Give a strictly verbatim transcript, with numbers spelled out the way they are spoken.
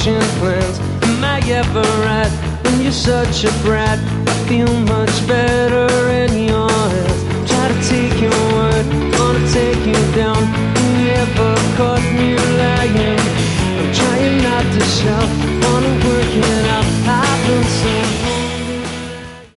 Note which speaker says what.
Speaker 1: ancient plans. Am I ever right when you're such a brat? I feel much better